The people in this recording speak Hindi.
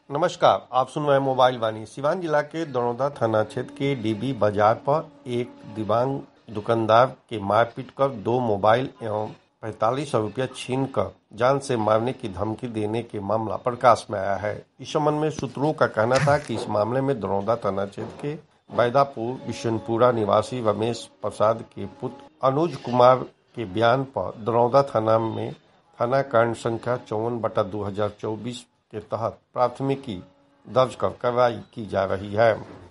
नमस्कार, आप सुन रहे हैं मोबाइल वाणी। सिवान जिला के दरौदा थाना क्षेत्र के डीबी बाजार पर एक दिव्यांग दुकानदार के मारपीट कर 2 मोबाइल एवं 4500 रुपया छीन कर जान से मारने की धमकी देने के मामला प्रकाश में आया है। इस संबंध में सूत्रों का कहना था कि इस मामले में दरौदा थाना क्षेत्र के बैदापुर बिशनपुरा निवासी रमेश प्रसाद के पुत्र अनुज कुमार के बयान पर दरौदा थाना में थाना कांड संख्या 54/2024 के तहत प्राथमिकी दर्ज कर कार्रवाई की जा रही है।